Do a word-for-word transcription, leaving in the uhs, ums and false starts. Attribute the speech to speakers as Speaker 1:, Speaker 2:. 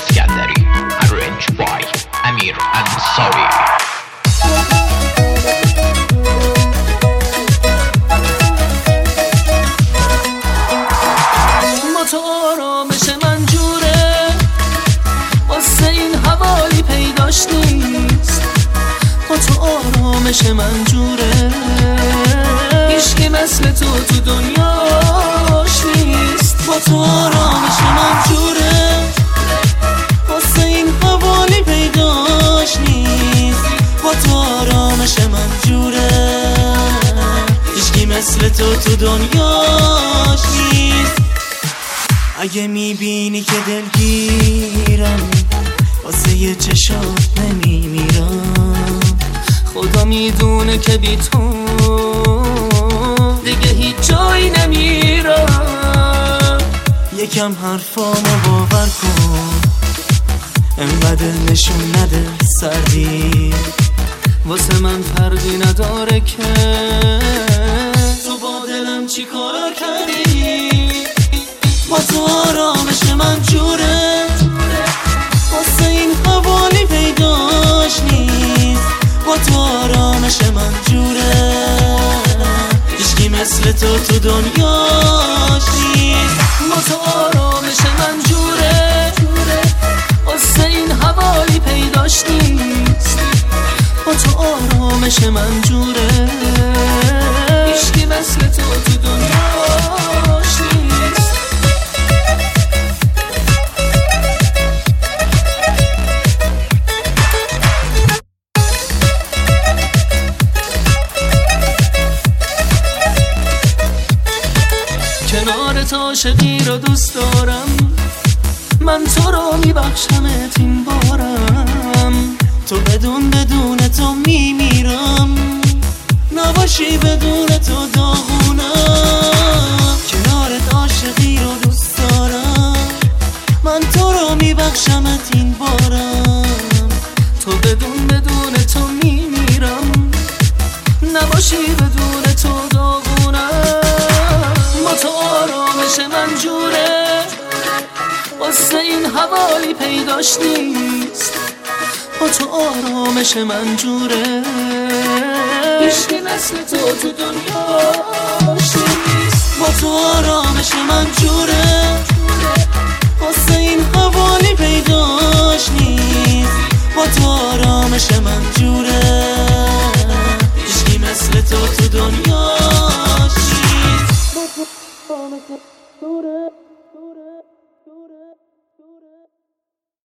Speaker 1: اسکندری. Arranged by امیر انصاری.
Speaker 2: با تو آرامش من جوره، واسه این حوالی پیداش نیست. با تو آرامش من جوره، هیچکی مثل تو تو دنیاش نیست. با تو آرامش من جوره، واسه این حوالی پیداش نیست. با تو آرامش من جوره، هیچکی مثل تو تو دنیاش نیست. اگه میبینی که دلگیرم، واسه یه چشات نمیمیرم. خدا میدونه که بی تو دیگه هیچ جایی نمیرم. یکم حرفامو باور کن، انقدر نشون نده سردی. واسه من فرقی نداره که تو با دلم چی کار کردی. با تو آرامش من جوره، واسه این حوالی پیداش نیست. با تو آرامش من جوره، هیچکی مثل تو تو دنیاش نیست. با تو آرامش من جوره، واسه این حوالی پیداش نیست. با تو آرامش من جوره، هیچکی مثل تو تو دنیاش نیست. کنارت عاشقی رو دوست دارم، من تو رو میبخشمت این بارم. تو بدون بدون تو میمیرم، نباشی بدون تو داغونم. کنارت عاشقی رو دوست دارم، من تو رو میبخشمت این بارم. تو بدون بدون تو میمیرم، نباشی بدون تو داغونم. با تو آرامش من جوره، واسه این حوالی پیداش نیست. با تو آرامش من جوره، هیچکی مثل تو تو دنیاش نیست. با تو آرامش من جوره، واسه این حوالی پیداش نیست. با تو آرامش من جوره، هیچکی مثل تو تو دنیاش نیست. با تو آرامش من جوره.